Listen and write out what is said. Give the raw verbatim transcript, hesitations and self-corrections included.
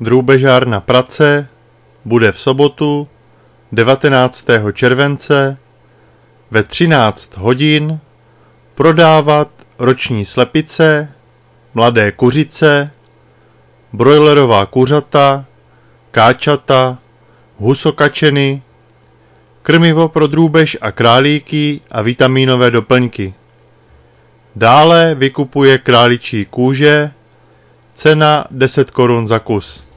Drůbežárna Prace bude v sobotu devatenáctého července ve třináct hodin prodávat roční slepice, mladé kuřice, brojlerová kuřata, káčata, husokačeny, krmivo pro drůbež a králíky a vitamínové doplňky. Dále vykupuje králičí kůže, cena deset korun za kus.